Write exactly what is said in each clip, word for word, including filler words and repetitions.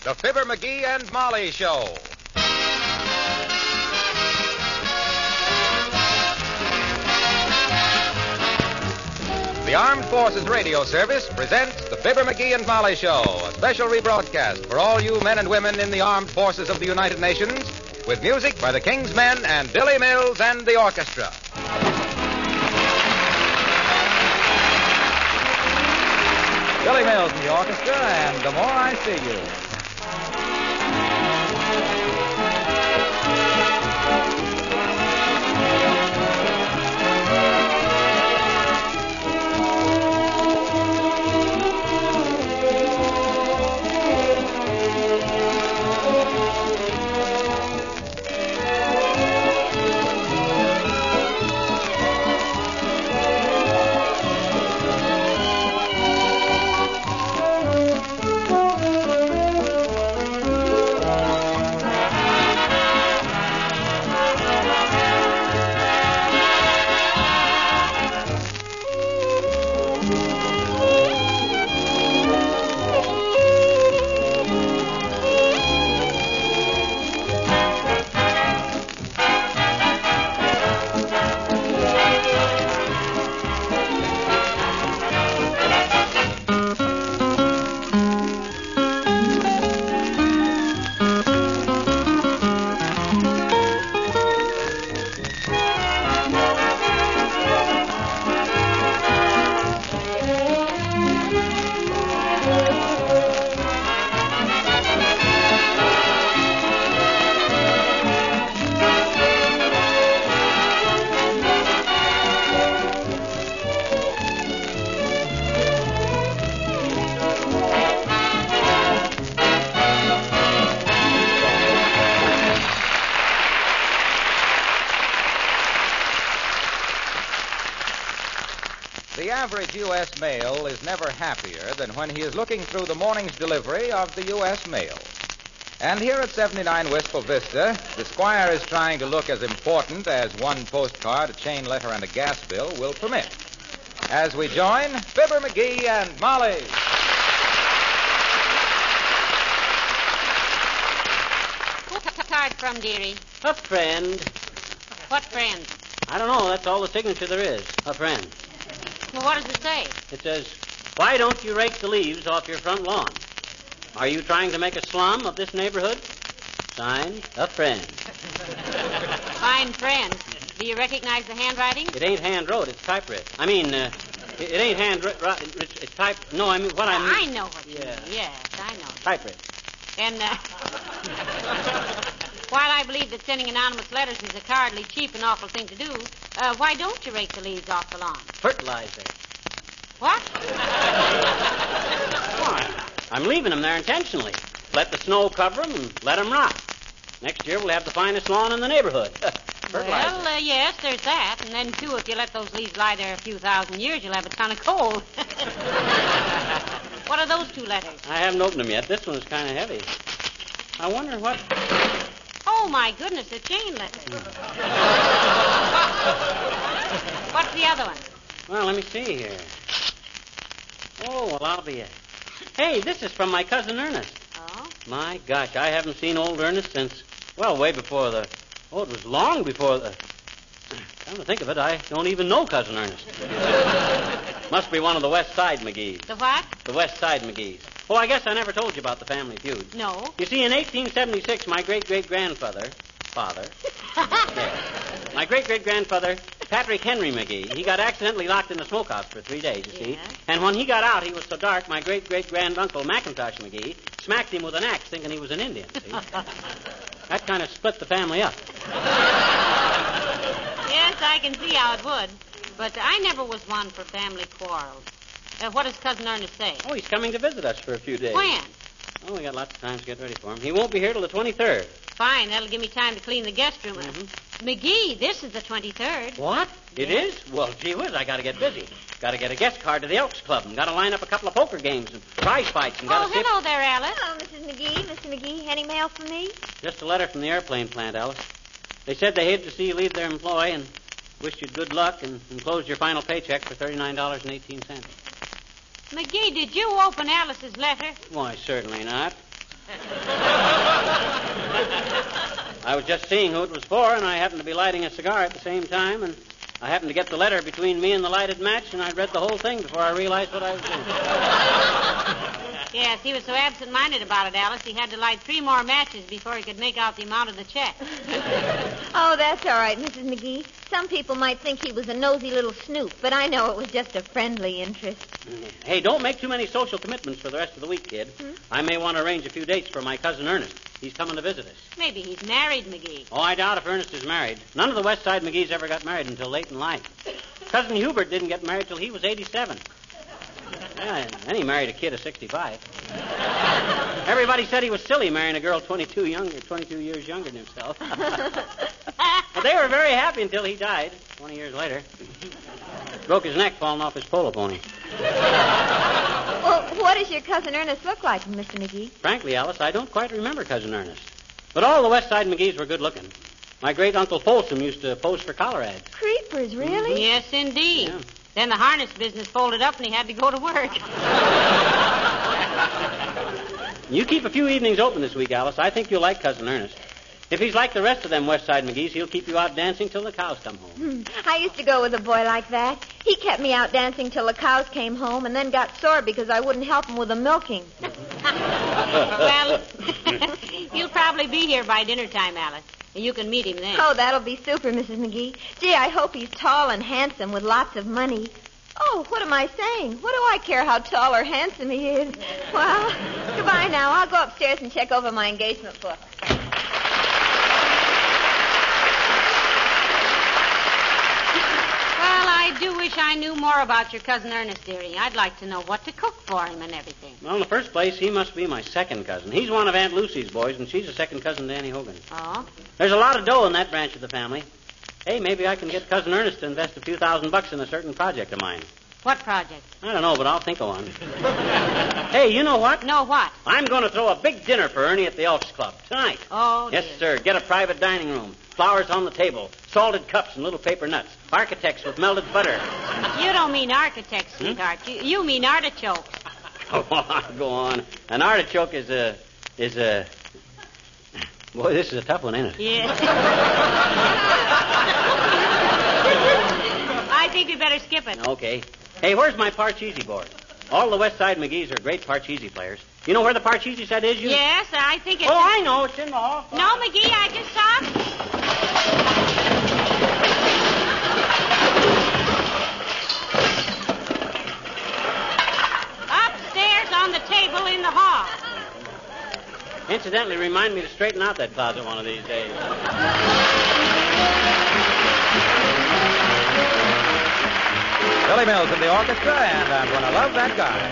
The Fibber McGee and Molly Show. The Armed Forces Radio Service presents the Fibber McGee and Molly Show, a special rebroadcast for all you men and women in the Armed Forces of the United Nations, with music by the King's Men and Billy Mills and the orchestra. Billy Mills and the orchestra, and The More I See You. The average U S male is never happier than when he is looking through the morning's delivery of the U S mail. And here at seventy-nine Wistful Vista, the Squire is trying to look as important as one postcard, a chain letter, and a gas bill will permit. As we join Fibber McGee and Molly. What's the card from, dearie? A friend. What friend? I don't know. That's all the signature there is. A friend. Well, what does it say? It says, why don't you rake the leaves off your front lawn? Are you trying to make a slum of this neighborhood? Signed, a friend. Fine friend. Do you recognize the handwriting? It ain't hand-wrote. It's typewritten. I mean, uh, it, it ain't hand-wrote. It's, it's type... No, I mean, what I mean... I know what you Yeah. mean. Yes, I know. Typewritten. And, uh... while I believe that sending anonymous letters is a cowardly, cheap, and awful thing to do, uh, why don't you rake the leaves off the lawn? Fertilizer. What? Why? I'm leaving them there intentionally. Let the snow cover them and let them rot. Next year we'll have the finest lawn in the neighborhood. Fertilizer. Well, uh, yes, there's that. And then, too, if you let those leaves lie there a few thousand years, you'll have a ton of coal. What are those two letters? I haven't opened them yet. This one's kind of heavy. I wonder what... Oh, my goodness, a chain letter. What's the other one? Well, let me see here. Oh, well, I'll be it. Hey, this is from my cousin Ernest. Oh? My gosh, I haven't seen old Ernest since, well, way before the... Oh, it was long before the... Come to think of it, I don't even know Cousin Ernest. Must be one of the West Side McGees. The what? The West Side McGees. Oh, I guess I never told you about the family feud. No. You see, in eighteen seventy-six, my great-great-grandfather... Father... yeah, my great-great-grandfather, Patrick Henry McGee, he got accidentally locked in the smokehouse for three days, you see. Yeah. And when he got out, he was so dark, my great-great-granduncle, McIntosh McGee, smacked him with an axe thinking he was an Indian, see? That kind of split the family up. Yes, I can see how it would. But I never was one for family quarrels. Uh, what does Cousin Ernest say? Oh, he's coming to visit us for a few days. When? Oh, we got lots of time to get ready for him. He won't be here till the twenty-third. Fine, that'll give me time to clean the guest room. Mm-hmm. McGee, this is the twenty-third. What? It Yes. is? Well, gee whiz, I gotta get busy. Gotta get a guest card to the Elks Club and gotta line up a couple of poker games and prize fights and gotta Oh, see if- hello there, Alice. Hello, Missus McGee. Mister McGee, any mail for me? Just a letter from the airplane plant, Alice. They said they hated to see you leave their employ and wished you good luck and enclosed your final paycheck for thirty-nine dollars and eighteen cents. McGee, did you open Alice's letter? Why, certainly not. I was just seeing who it was for, and I happened to be lighting a cigar at the same time, and I happened to get the letter between me and the lighted match, and I read the whole thing before I realized what I was doing. Yes, he was so absent-minded about it, Alice, he had to light three more matches before he could make out the amount of the check. Oh, that's all right, Missus McGee. Some people might think he was a nosy little snoop, but I know it was just a friendly interest. Hey, don't make too many social commitments for the rest of the week, kid. Hmm? I may want to arrange a few dates for my cousin Ernest. He's coming to visit us. Maybe he's married, McGee. Oh, I doubt if Ernest is married. None of the West Side McGees ever got married until late in life. Cousin Hubert didn't get married till he was eighty-seven. Yeah, and he married a kid of sixty-five. Everybody said he was silly marrying a girl twenty-two younger, twenty-two years younger than himself. But they were very happy until he died twenty years later. Broke his neck falling off his polo pony. Well, what does your cousin Ernest look like, Mister McGee? Frankly, Alice, I don't quite remember Cousin Ernest. But all the West Side McGees were good looking. My great-uncle Folsom used to pose for collar ads. Creepers, really? Yes, indeed. Yeah. Then the harness business folded up and he had to go to work. You keep a few evenings open this week, Alice. I think you'll like Cousin Ernest. If he's like the rest of them West Side McGees, he'll keep you out dancing till the cows come home. Hmm. I used to go with a boy like that. He kept me out dancing till the cows came home and then got sore because I wouldn't help him with the milking. Well, he'll probably be here by dinner time, Alice. And you can meet him then. Oh, that'll be super, Missus McGee. Gee, I hope he's tall and handsome with lots of money. Oh, what am I saying? What do I care how tall or handsome he is? Well, goodbye now. I'll go upstairs and check over my engagement book. Well, I do wish I knew more about your cousin Ernest, dearie. I'd like to know what to cook for him and everything. Well, in the first place, he must be my second cousin. He's one of Aunt Lucy's boys, and she's a second cousin to Annie Hogan. Oh? There's a lot of dough in that branch of the family. Hey, maybe I can get Cousin Ernest to invest a few thousand bucks in a certain project of mine. What project? I don't know, but I'll think of one. Hey, you know what? No, what? I'm going to throw a big dinner for Ernie at the Elks Club tonight. Oh, Yes, dear. sir. Get a private dining room. Flowers on the table. Salted cups and little paper nuts. Architects with melted butter. You don't mean architects, sweetheart. Hmm? You, you mean artichokes. Go on, go on. An artichoke is a... is a... Boy, this is a tough one, ain't it? Yes. I think we better skip it. Okay. Hey, where's my Parcheesi board? All the West Side McGees are great Parcheesi players. You know where the Parcheesi set is? You... Yes, I think it's... Oh, I know. It's in the hall. No, McGee, I just saw it. Upstairs on the table in the hall. Incidentally, remind me to straighten out that closet one of these days. Billy Mills in the orchestra, and I'm going to love that guy.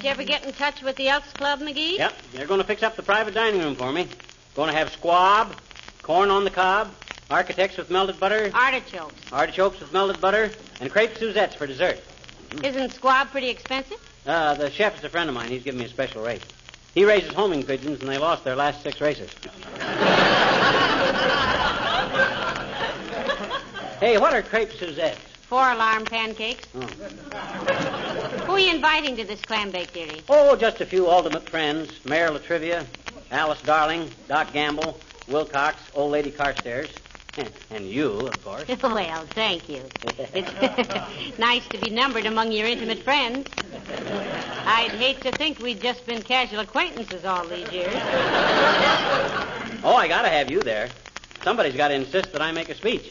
you ever get in touch with the Elks Club, McGee? Yep, they're going to fix up the private dining room for me. Going to have squab, corn on the cob, architects with melted butter, Artichokes. artichokes with melted butter, and crepe Suzettes for dessert. Isn't squab pretty expensive? Uh, the chef is a friend of mine. He's giving me a special rate. He raises homing pigeons, and they lost their last six races. Hey, what are crepe Suzettes? Four-alarm pancakes. Oh. Who are you inviting to this clam bake, dearie? oh, just a few ultimate friends. Mayor Latrivia, Alice Darling, Doc Gamble, Wilcox, Old Lady Carstairs, and you, of course. Well, thank you. It's nice to be numbered among your intimate friends. I'd hate to think we'd just been casual acquaintances all these years. Oh, I gotta have you there. Somebody's got to insist that I make a speech.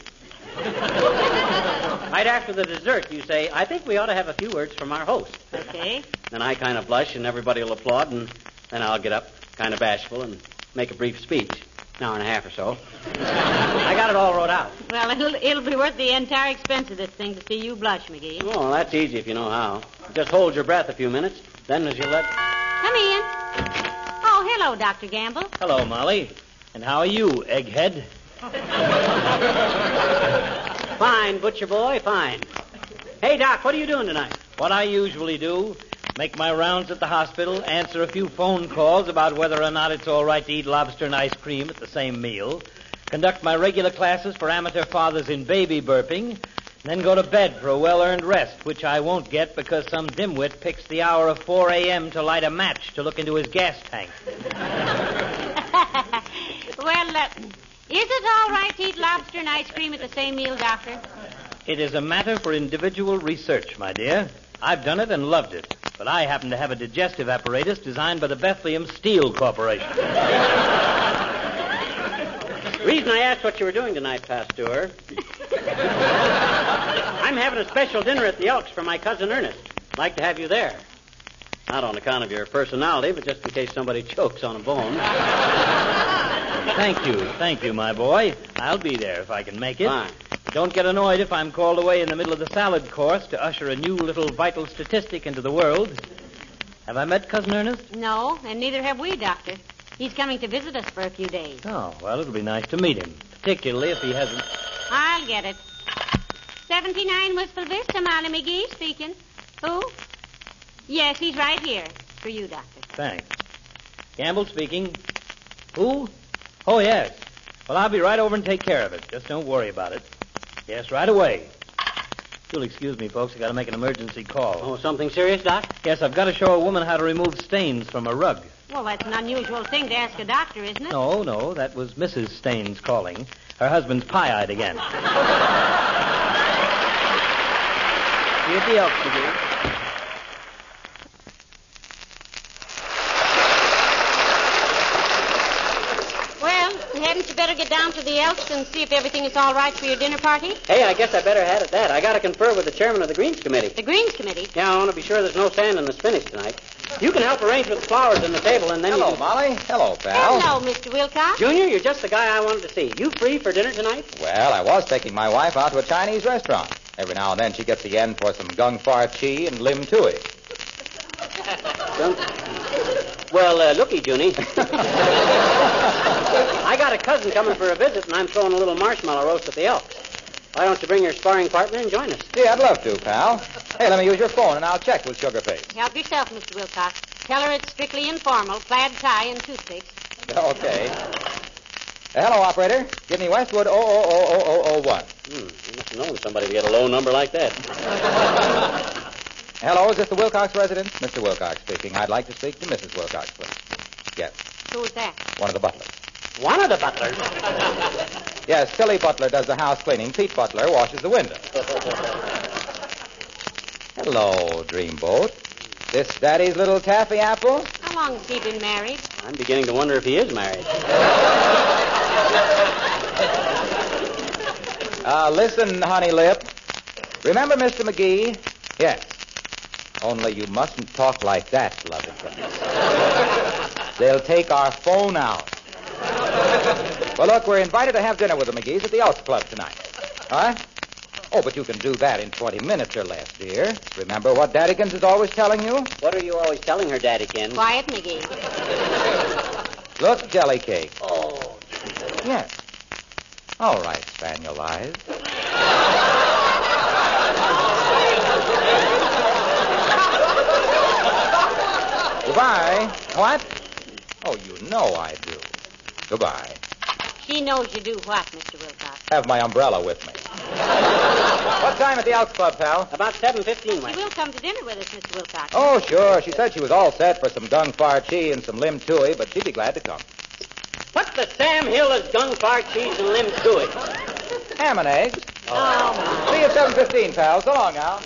Right after the dessert, you say, I think we ought to have a few words from our host. Okay. Then I kind of blush, and everybody will applaud, and then I'll get up, kind of bashful, and make a brief speech. An hour and a half or so. I got it all wrote out. Well, it'll, it'll be worth the entire expense of this thing to see you blush, McGee. Oh, that's easy if you know how. Just hold your breath a few minutes, then as you let... Come in. Oh, hello, Doctor Gamble. Hello, Molly. And how are you, egghead? Fine, butcher boy, fine. Hey, Doc, what are you doing tonight? What I usually do, make my rounds at the hospital, answer a few phone calls about whether or not it's all right to eat lobster and ice cream at the same meal, conduct my regular classes for amateur fathers in baby burping, and then go to bed for a well-earned rest, which I won't get because some dimwit picks the hour of four a.m. to light a match to look into his gas tank. Well, uh, is it all right to eat lobster and ice cream at the same meal, Doctor? It is a matter for individual research, my dear. I've done it and loved it. But I happen to have a digestive apparatus designed by the Bethlehem Steel Corporation. The reason I asked what you were doing tonight, Pasteur, I'm having a special dinner at the Elks for my cousin Ernest. I'd like to have you there. Not on account of your personality, but just in case somebody chokes on a bone. Thank you. Thank you, my boy. I'll be there if I can make it. Fine. Don't get annoyed if I'm called away in the middle of the salad course to usher a new little vital statistic into the world. Have I met Cousin Ernest? No, and neither have we, Doctor. He's coming to visit us for a few days. Oh, well, it'll be nice to meet him, particularly if he hasn't... I'll get it. seventy-nine Wistful Vista, Molly McGee speaking. Who? Yes, he's right here. For you, Doctor. Thanks. Gamble speaking. Who? Oh, yes. Well, I'll be right over and take care of it. Just don't worry about it. Yes, right away. You'll excuse me, folks. I got to make an emergency call. Oh, something serious, Doc? Yes, I've got to show a woman how to remove stains from a rug. Well, that's an unusual thing to ask a doctor, isn't it? No, no, that was Missus Staines calling. Her husband's pie-eyed again. See you at the Elks, McGee. Hadn't you better get down to the Elks and see if everything is all right for your dinner party? Hey, I guess I better have at that. I got to confer with the chairman of the Greens Committee. The Greens Committee? Yeah, I want to be sure there's no sand in the spinach tonight. You can help arrange with the flowers on the table, and then Hello, you can... Molly. Hello, pal. Hello, Mister Wilcox. Junior, you're just the guy I wanted to see. You free for dinner tonight? Well, I was taking my wife out to a Chinese restaurant. Every now and then she gets the end for some gung far chi and lim tui. Well, uh, looky, Junie. I got a cousin coming for a visit, and I'm throwing a little marshmallow roast at the Elks. Why don't you bring your sparring partner and join us? Yeah, I'd love to, pal. Hey, let me use your phone, and I'll check with Sugarface. Help yourself, Mister Wilcox. Tell her it's strictly informal, plaid tie and toothpicks. Okay. Uh, hello, operator. Give me Westwood oh oh oh oh oh oh one. Hmm, you must have known somebody to get a low number like that. Hello, is this the Wilcox residence? Mister Wilcox speaking. I'd like to speak to Missus Wilcox, please. Yes, Who is that? one of the butlers. One of the butlers? Yes, Tilly Butler does the house cleaning. Pete Butler washes the window. Hello, Dreamboat. This Daddy's little taffy apple? How long has he been married? I'm beginning to wonder if he is married. Uh, listen, honey lip. Remember Mister McGee? Yes. Only you mustn't talk like that, loving things. They'll take our phone out. Well, look, we're invited to have dinner with the McGees at the Elks Club tonight. All right? Oh, but you can do that in twenty minutes or less, dear. Remember what Daddykins is always telling you? What are you always telling her, Daddykins? Quiet, McGee. Look, jelly cake. Oh. Yes. All right, Spaniel Eyes. Goodbye. What? Oh, you know I do. Goodbye. She knows you do what, Mister Wilcox? Have my umbrella with me. What time at the Elks Club, pal? About seven fifteen, Mike. She will come to dinner with us, Mister Wilcox. Oh, sure. She said she was all set for some gung far chi and some lim tui, but she'd be glad to come. What the Sam Hill is gung far cheese and lim tui? Ham and eggs. Oh, See you at seven fifteen, pal. So long, Al.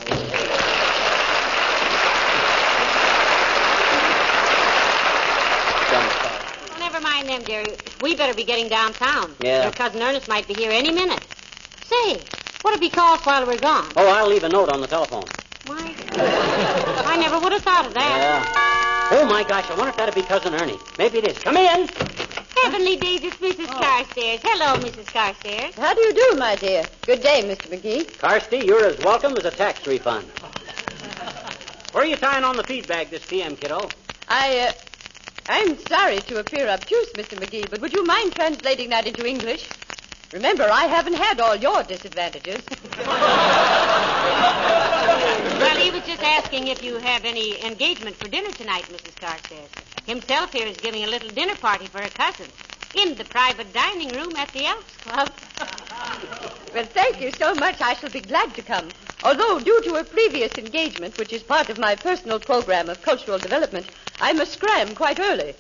well, never mind them, dear. We better be getting downtown. Yeah. Your cousin Ernest might be here any minute. Say, what'll be called while we're gone? Oh, I'll leave a note on the telephone. My, I never would have thought of that. Yeah. Oh, my gosh, I wonder if that'd be Cousin Ernie. Maybe it is. Come in. Heavenly days, it's Missus Oh. Carstairs. Hello, Missus Carstairs. How do you do, my dear? Good day, Mister McGee. Carsty, you're as welcome as a tax refund. Where are you tying on the feed bag this P M, kiddo? I, uh, I'm sorry to appear obtuse, Mister McGee, but would you mind translating that into English? Remember, I haven't had all your disadvantages. Well, he was just asking if you have any engagement for dinner tonight, Missus Carstairs. Himself here is giving a little dinner party for her cousin in the private dining room at the Elks Club. Well, thank you so much. I shall be glad to come. Although, due to a previous engagement, which is part of my personal program of cultural development, I must scram quite early.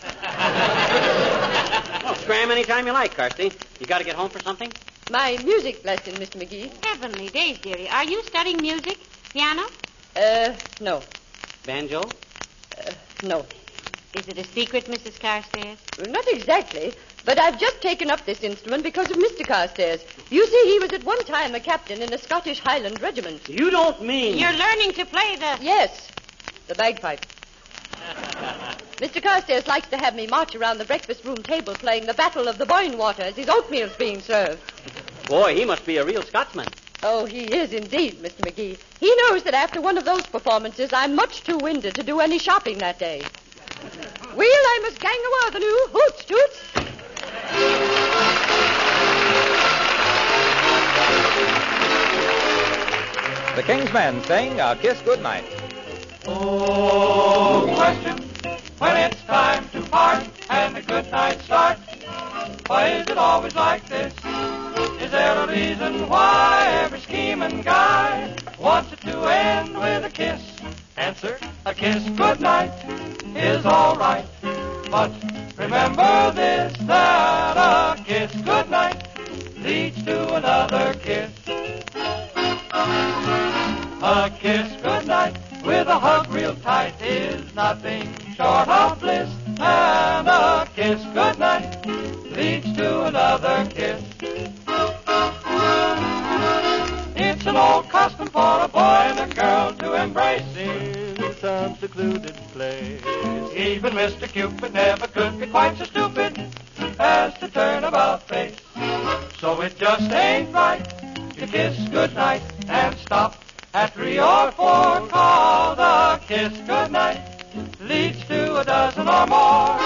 Oh, scram anytime you like, Carsty. You got to get home for something? My music lesson, Mister McGee. Heavenly days, dearie. Are you studying music? Piano? Uh, no. Banjo? Uh, no. Is it a secret, Missus Carstairs? Well, not exactly, but I've just taken up this instrument because of Mister Carstairs. You see, he was at one time a captain in a Scottish Highland regiment. You don't mean... You're learning to play the... Yes, the bagpipe. Mister Carstairs likes to have me march around the breakfast room table playing the Battle of the Boyne Water as his oatmeal's being served. Boy, he must be a real Scotsman. Oh, he is indeed, Mister McGee. He knows that after one of those performances, I'm much too winded to do any shopping that day. Wheel, I must gang awa the new hoots toots. The King's Men sing A Kiss Goodnight. Oh, question, when it's time to part and the good night starts, why is it always like this? Is there a reason why every scheming guy wants it to end with a kiss? Answer, a kiss goodnight is all right. But remember this, that a kiss goodnight leads to another kiss. A kiss goodnight with a hug real tight is nothing short of bliss. And a kiss goodnight leads to another kiss. It's an old custom for a boy and a girl to embrace in some secluded place. Even Mister Cupid never could be quite so stupid as to turn about face. So it just ain't right to kiss goodnight and stop at three or four. Cause a kiss goodnight leads to a dozen or more.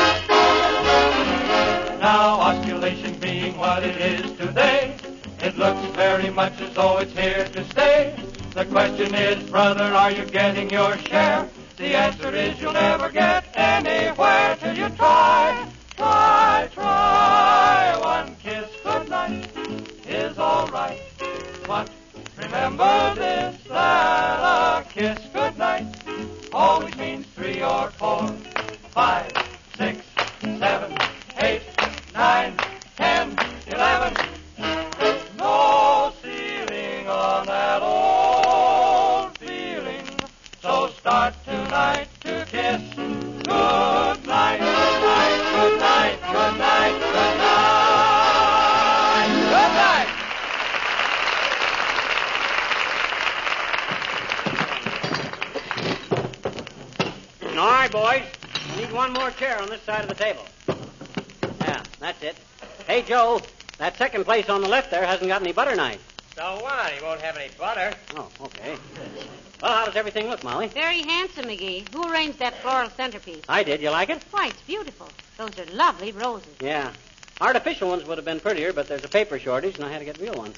Now, osculation being what it is today, it looks very much as though it's here to stay. The question is, brother, are you getting your share? The answer is you'll never get anywhere till you try, try, try. One kiss goodnight is all right. But remember this, that a kiss goodnight always means three or four, five, six, seven, eight, nine, ten, eleven. No ceiling on that old feeling. So start tonight to kiss. Good night, good night, good night, good night, good night. Good night. All right, boys. We need one more chair on this side of the table. Yeah, that's it. Hey, Joe, that second place on the left there hasn't got any butter knife. So what? He won't have any butter. Oh, okay. Well, how does everything look, Molly? Very handsome, McGee. Who arranged that floral centerpiece? I did. You like it? Why, it's beautiful. Those are lovely roses. Yeah. Artificial ones would have been prettier, but there's a paper shortage, and I had to get real ones.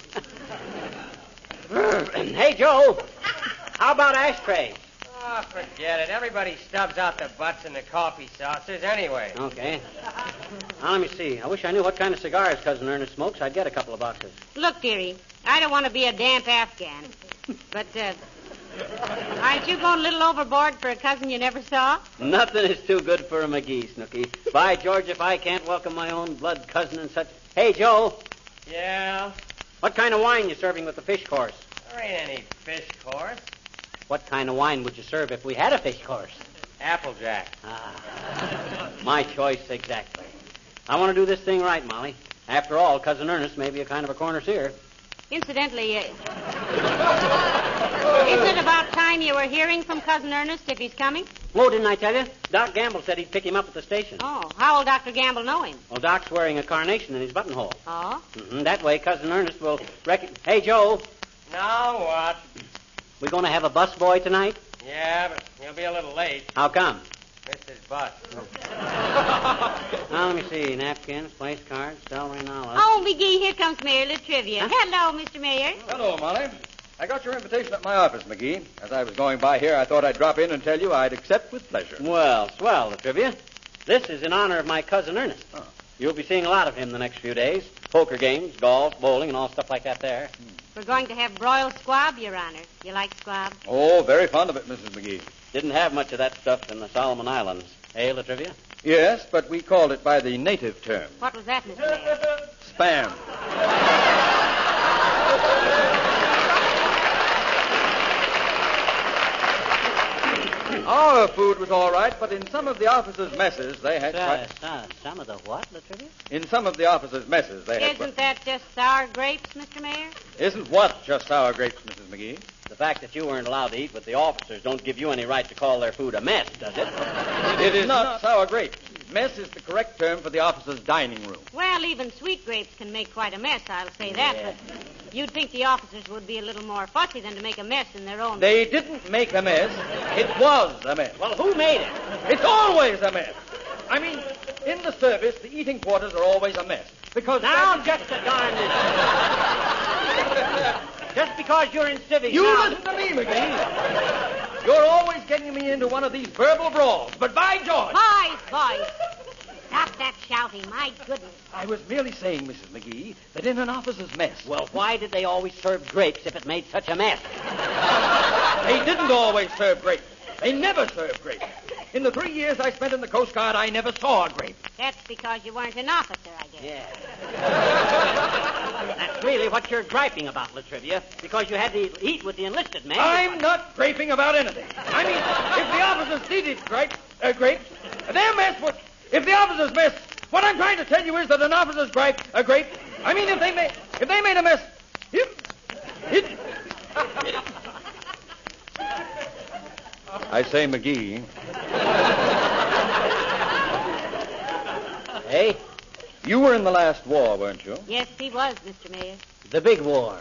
Hey, Joe, how about ashtrays? Oh, forget it. Everybody stubs out the butts in the coffee saucers anyway. Okay. Now, let me see. I wish I knew what kind of cigars Cousin Ernest smokes. I'd get a couple of boxes. Look, dearie, I don't want to be a damp Afghan, but uh, aren't you going a little overboard for a cousin you never saw? Nothing is too good for a McGee, Snooky. By George, if I can't welcome my own blood cousin and such... Hey, Joe. Yeah? What kind of wine you serving with the fish course? There ain't any fish course. What kind of wine would you serve if we had a fish course? Applejack. Ah, my choice exactly. I want to do this thing right, Molly. After all, Cousin Ernest may be a kind of a corner seer. Incidentally, uh, isn't it about time you were hearing from Cousin Ernest if he's coming? Oh, didn't I tell you? Doc Gamble said he'd pick him up at the station. Oh, how will Doctor Gamble know him? Well, Doc's wearing a carnation in his buttonhole. Oh? Mm-hmm. That way, Cousin Ernest will reckon... Hey, Joe. Now what? We going to have a bus boy tonight? Yeah, but he'll be a little late. How come? Missed his bus. Now, let me see. Napkins, place cards, celery, now. Oh, McGee, here comes Mayor Latrivia. Huh? Hello, Mister Mayor. Hello, Molly. I got your invitation at my office, McGee. As I was going by here, I thought I'd drop in and tell you I'd accept with pleasure. Well, swell, Latrivia. This is in honor of my cousin Ernest. Oh. You'll be seeing a lot of him the next few days. Poker games, golf, bowling, and all stuff like that there. Hmm. We're going to have broiled squab, Your Honor. You like squab? Oh, very fond of it, Missus McGee. Didn't have much of that stuff in the Solomon Islands. Eh, Latrivia? Yes, but we called it by the native term. What was that, Mister Mayor? Spam. Our food was all right, but in some of the officers' messes, they had Uh, quite... uh, some of the what, Latrivia? In some of the officers' messes, they had... Isn't that just sour grapes, Mister Mayor? Isn't what just sour grapes, Missus McGee? The fact that you weren't allowed to eat with the officers don't give you any right to call their food a mess, does it? It is not sour grapes. Mess is the correct term for the officers' dining room. Well, even sweet grapes can make quite a mess, I'll say that. Yeah. But you'd think the officers would be a little more fussy than to make a mess in their own... They didn't make a mess. It was a mess. Well, who made it? It's always a mess. I mean, in the service, the eating quarters are always a mess. Because... Now, just a darn Just because you're in civics You now... listen to me, McGee. You're always getting me into one of these verbal brawls. But by George... Boys, boys, stop that shouting. My goodness. I was merely saying, Missus McGee, that in an officer's mess... Well, why did they always serve grapes if it made such a mess? They didn't always serve grapes. They never served grapes. In the three years I spent in the Coast Guard, I never saw a grape. That's because you weren't an officer, I guess. Yeah. That's really what you're griping about, Latrivia, because you had to eat with the enlisted men. I'm not griping about anything. I mean, if the officers needed grapes, uh, grapes, their mess would... If the officers mess, what I'm trying to tell you is that an officer's gripe, a grape, I mean, if they made, if they made a mess, it, it, I say, McGee. Hey? You were in the last war, weren't you? Yes, he was, Mister Mayor. The big war.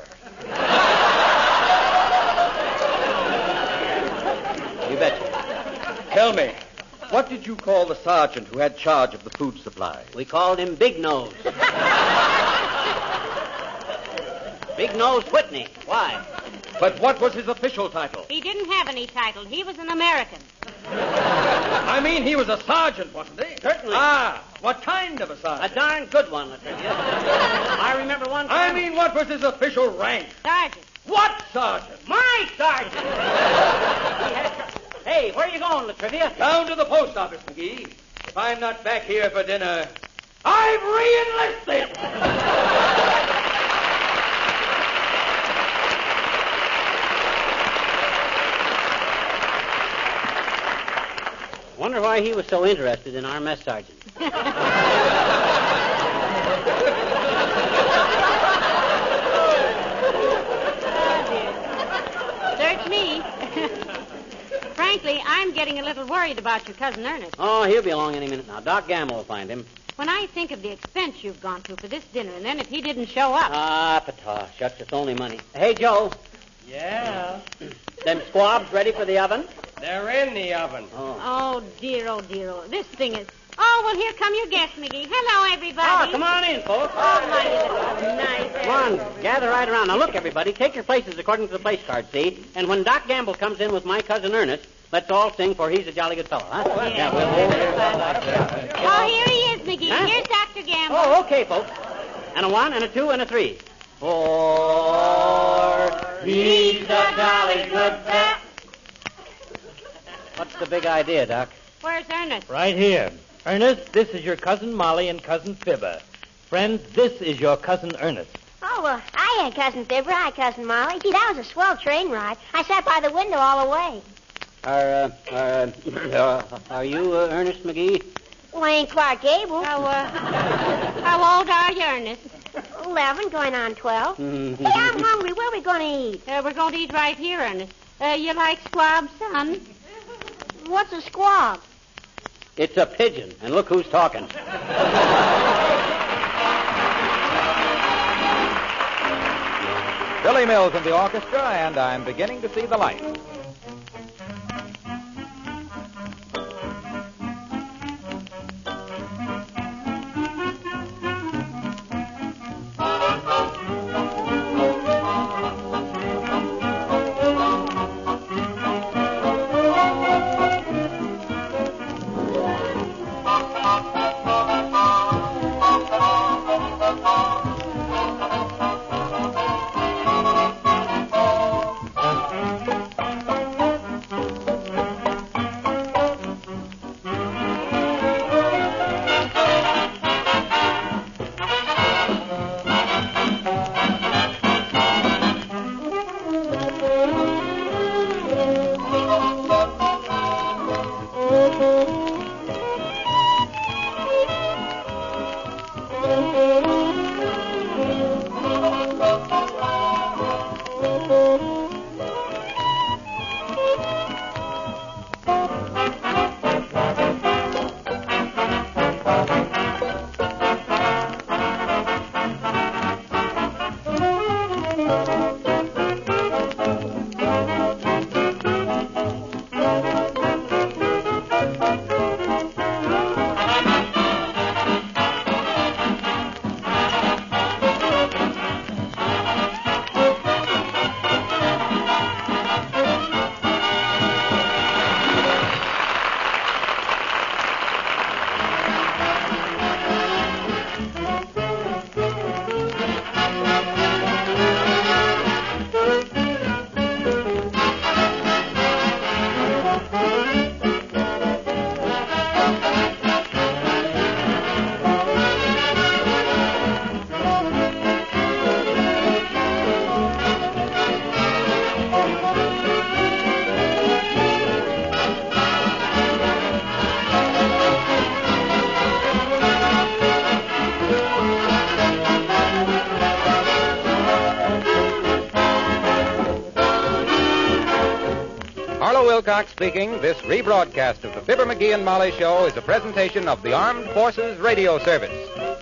You betcha. Tell me, what did you call the sergeant who had charge of the food supply? We called him Big Nose. Big Nose Whitney. Why? But what was his official title? He didn't have any title. He was an American. I mean, he was a sergeant, wasn't he? Certainly. Ah, what kind of a sergeant? A darn good one, Latrivia. I remember one time... I mean, what was his official rank? Sergeant. What sergeant? My sergeant! Hey, where are you going, Latrivia? Down to the post office, McGee. If I'm not back here for dinner, I've re-enlisted! Wonder why he was so interested in our mess sergeant. Search me. Frankly, I'm getting a little worried about your cousin Ernest. Oh, he'll be along any minute now. Doc Gamble will find him. When I think of the expense you've gone through for this dinner, and then if he didn't show up. Ah, pata. Shucks, it's only money. Hey, Joe. Yeah? Them squabs ready for the oven? They're in the oven. Oh. Oh, dear, oh, dear, oh. This thing is... Oh, well, here come your guests, McGee. Hello, everybody. Oh, come on in, folks. Oh, my, little nice. Come on, gather right around. Now, look, everybody, take your places according to the place card, see? And when Doc Gamble comes in with my cousin Ernest, let's all sing For He's a Jolly Good Fellow, huh? Oh, yeah. we'll hold it. Oh, here he is, McGee. Huh? Here's Doctor Gamble. Oh, okay, folks. And a one, and a two, and a three. For He's a Jolly Good Fellow. What's the big idea, Doc? Where's Ernest? Right here. Ernest, this is your cousin Molly and cousin Fibber. Friends, this is your cousin Ernest. Oh, well, hiya, Cousin Fibber. Hi, Cousin Molly. Gee, that was a swell train ride. I sat by the window all the way. Are, uh, uh, uh, are you uh, Ernest McGee? Well, I ain't Clark Gable. How, uh, how old are you, Ernest? Eleven, going on twelve. Mm-hmm. Hey, I'm hungry. Where are we going to eat? Uh, we're going to eat right here, Ernest. Uh, you like squab, son? What's a squab? It's a pigeon, and look who's talking. Billy Mills in the orchestra, and I'm beginning to see the light. Harlow Wilcox speaking. This rebroadcast of the Fibber, McGee and Molly Show is a presentation of the Armed Forces Radio Service.